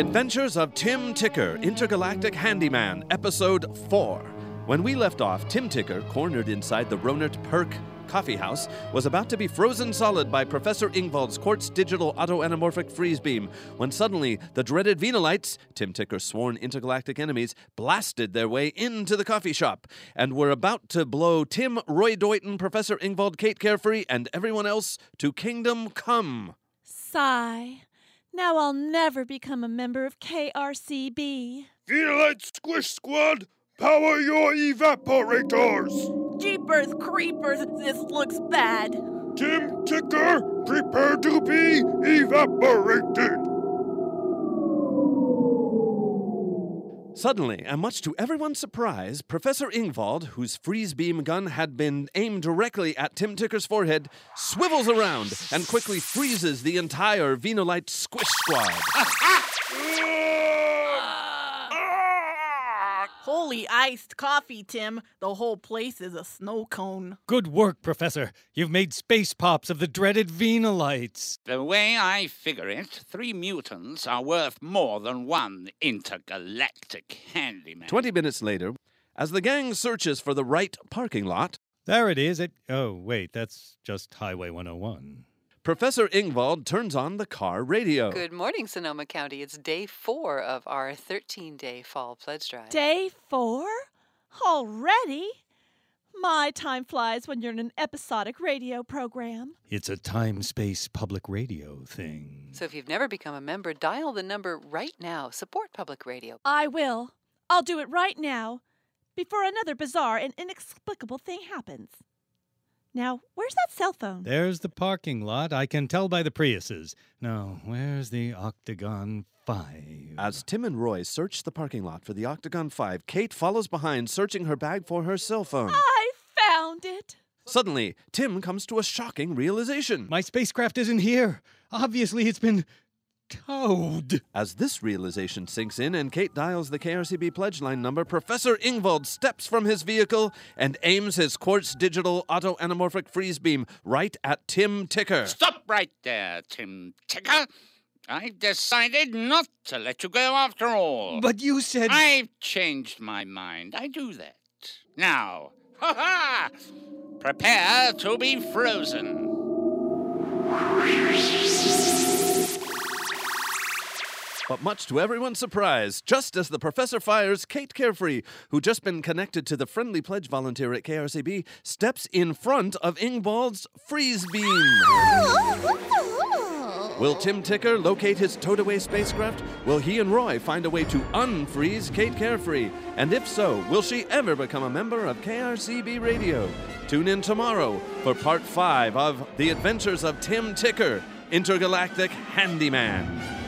Adventures of Tim Ticker, Intergalactic Handyman, Episode 4. When we left off, Tim Ticker, cornered inside the Ronert Perk coffee house, was about to be frozen solid by Professor Ingvald's quartz digital auto-anamorphic freeze beam, when suddenly the dreaded Venalites, Tim Ticker's sworn intergalactic enemies, blasted their way into the coffee shop, and were about to blow Tim, Roy Doyton, Professor Ingvald, Kate Carefree, and everyone else to Kingdom Come. Sigh. Now I'll never become a member of KRCB. Venalite Squish Squad, power your evaporators! Jeepers creepers, this looks bad. Tim Ticker, prepare to be evaporated! Suddenly, and much to everyone's surprise, Professor Ingvald, whose freeze beam gun had been aimed directly at Tim Ticker's forehead, swivels around and quickly freezes the entire Venalite Squish Squad. Holy iced coffee, Tim. The whole place is a snow cone. Good work, Professor. You've made space pops of the dreaded Venalites. The way I figure it, 3 mutants are worth more than 1 intergalactic handyman. 20 minutes later, as the gang searches for the right parking lot, There it is. Oh, wait, that's just Highway 101. Professor Ingvald turns on the car radio. Good morning, Sonoma County. It's day 4 of our 13-day fall pledge drive. Day 4? Already? My time flies when you're in an episodic radio program. It's a time-space public radio thing. So if you've never become a member, dial the number right now. Support public radio. I will. I'll do it right now, before another bizarre and inexplicable thing happens. Now, where's that cell phone? There's the parking lot. I can tell by the Priuses. Now, where's the Octagon 5? As Tim and Roy search the parking lot for the Octagon 5, Kate follows behind, searching her bag for her cell phone. I found it. Suddenly, Tim comes to a shocking realization. My spacecraft isn't here. Obviously, it's been towed. As this realization sinks in and Kate dials the KRCB pledge line number, Professor Ingvald steps from his vehicle and aims his quartz digital auto-anamorphic freeze beam right at Tim Ticker. Stop right there, Tim Ticker. I've decided not to let you go after all. But you said... I've changed my mind. I do that. Now, ha-ha! Prepare to be frozen. But much to everyone's surprise, just as the professor fires, Kate Carefree, who'd just been connected to the friendly pledge volunteer at KRCB, steps in front of Ingvald's freeze beam. Will Tim Ticker locate his towed-away spacecraft? Will he and Roy find a way to unfreeze Kate Carefree? And if so, will she ever become a member of KRCB Radio? Tune in tomorrow for Part 5 of The Adventures of Tim Ticker, Intergalactic Handyman.